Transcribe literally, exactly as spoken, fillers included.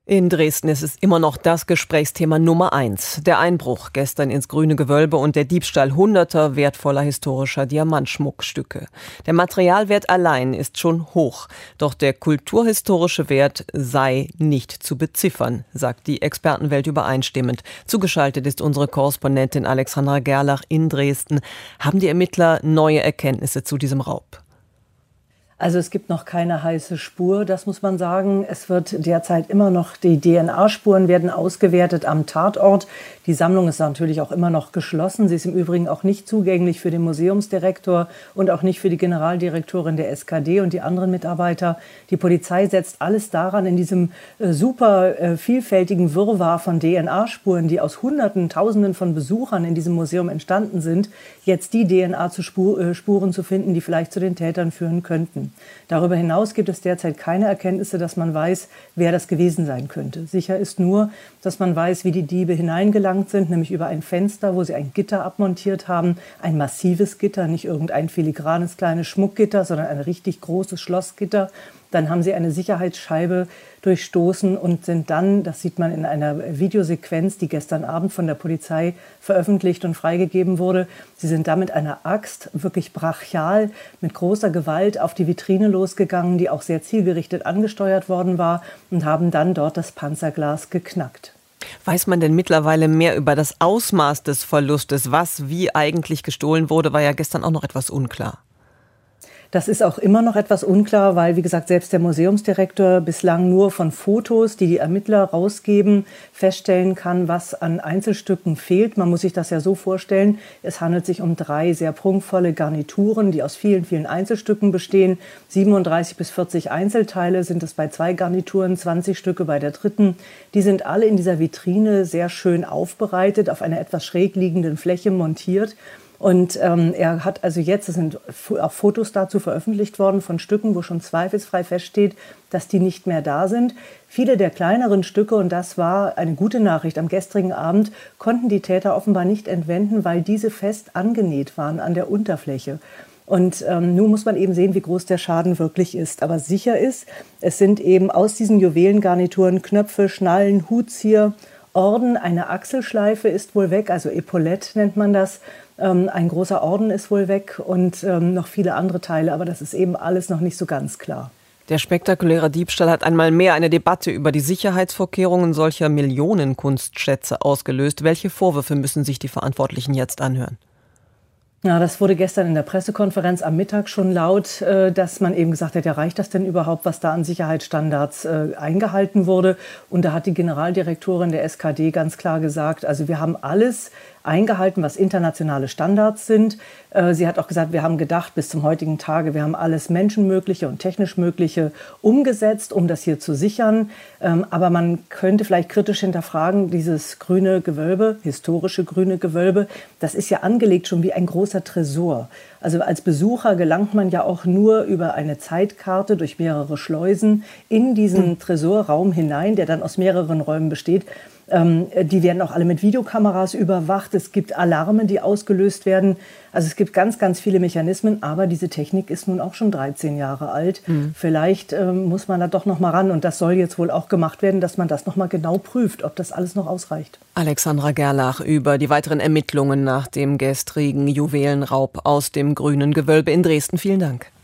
In Dresden ist es immer noch das Gesprächsthema Nummer eins. Der Einbruch gestern ins Grüne Gewölbe und der Diebstahl hunderter wertvoller historischer Diamantschmuckstücke. Der Materialwert allein ist schon hoch. Doch der kulturhistorische Wert sei nicht zu beziffern, sagt die Expertenwelt übereinstimmend. Zugeschaltet ist unsere Korrespondentin Alexandra Gerlach in Dresden. Haben die Ermittler neue Erkenntnisse zu diesem Raub? Also es gibt noch keine heiße Spur, das muss man sagen. Es wird derzeit immer noch, die D N A-Spuren werden ausgewertet am Tatort. Die Sammlung ist natürlich auch immer noch geschlossen. Sie ist im Übrigen auch nicht zugänglich für den Museumsdirektor und auch nicht für die Generaldirektorin der S K D und die anderen Mitarbeiter. Die Polizei setzt alles daran, in diesem äh, super äh, vielfältigen Wirrwarr von D N A-Spuren, die aus Hunderten, Tausenden von Besuchern in diesem Museum entstanden sind, jetzt die D N A-Spuren zu finden, die vielleicht zu den Tätern führen könnten. Darüber hinaus gibt es derzeit keine Erkenntnisse, dass man weiß, wer das gewesen sein könnte. Sicher ist nur, dass man weiß, wie die Diebe hineingelangt sind, nämlich über ein Fenster, wo sie ein Gitter abmontiert haben. Ein massives Gitter, nicht irgendein filigranes kleines Schmuckgitter, sondern ein richtig großes Schlossgitter. Dann haben sie eine Sicherheitsscheibe durchstoßen und sind dann, das sieht man in einer Videosequenz, die gestern Abend von der Polizei veröffentlicht und freigegeben wurde, sie sind da mit einer Axt wirklich brachial, mit großer Gewalt auf die Vitrine losgegangen, die auch sehr zielgerichtet angesteuert worden war, und haben dann dort das Panzerglas geknackt. Weiß man denn mittlerweile mehr über das Ausmaß des Verlustes? Was wie eigentlich gestohlen wurde, war ja gestern auch noch etwas unklar. Das ist auch immer noch etwas unklar, weil, wie gesagt, selbst der Museumsdirektor bislang nur von Fotos, die die Ermittler rausgeben, feststellen kann, was an Einzelstücken fehlt. Man muss sich das ja so vorstellen, es handelt sich um drei sehr prunkvolle Garnituren, die aus vielen, vielen Einzelstücken bestehen. siebenunddreißig bis vierzig Einzelteile sind es bei zwei Garnituren, zwanzig Stücke bei der dritten. Die sind alle in dieser Vitrine sehr schön aufbereitet, auf einer etwas schräg liegenden Fläche montiert. Und ähm, er hat also jetzt, es sind auch Fotos dazu veröffentlicht worden von Stücken, wo schon zweifelsfrei feststeht, dass die nicht mehr da sind. Viele der kleineren Stücke, und das war eine gute Nachricht am gestrigen Abend, konnten die Täter offenbar nicht entwenden, weil diese fest angenäht waren an der Unterfläche. Und ähm, nun muss man eben sehen, wie groß der Schaden wirklich ist. Aber sicher ist, es sind eben aus diesen Juwelengarnituren Knöpfe, Schnallen, Hutzieher, Orden, eine Achselschleife ist wohl weg, also Epaulette nennt man das. Ähm, ein großer Orden ist wohl weg und ähm, noch viele andere Teile, aber das ist eben alles noch nicht so ganz klar. Der spektakuläre Diebstahl hat einmal mehr eine Debatte über die Sicherheitsvorkehrungen solcher Millionen Kunstschätze ausgelöst. Welche Vorwürfe müssen sich die Verantwortlichen jetzt anhören? Ja, das wurde gestern in der Pressekonferenz am Mittag schon laut, dass man eben gesagt hat, ja, reicht das denn überhaupt, was da an Sicherheitsstandards eingehalten wurde? Und da hat die Generaldirektorin der S K D ganz klar gesagt, also wir haben alles eingehalten, was internationale Standards sind. Sie hat auch gesagt, wir haben gedacht, bis zum heutigen Tage, wir haben alles Menschenmögliche und technisch Mögliche umgesetzt, um das hier zu sichern. Aber man könnte vielleicht kritisch hinterfragen, dieses grüne Gewölbe, historische grüne Gewölbe, das ist ja angelegt schon wie ein großer Tresor. Also als Besucher gelangt man ja auch nur über eine Zeitkarte durch mehrere Schleusen in diesen Tresorraum hinein, der dann aus mehreren Räumen besteht. Ähm, die werden auch alle mit Videokameras überwacht. Es gibt Alarme, die ausgelöst werden. Also es gibt ganz, ganz viele Mechanismen. Aber diese Technik ist nun auch schon dreizehn Jahre alt. Mhm. Vielleicht ähm, muss man da doch noch mal ran. Und das soll jetzt wohl auch gemacht werden, dass man das noch mal genau prüft, ob das alles noch ausreicht. Alexandra Gerlach über die weiteren Ermittlungen nach dem gestrigen Juwelenraub aus dem Grünen Gewölbe in Dresden. Vielen Dank.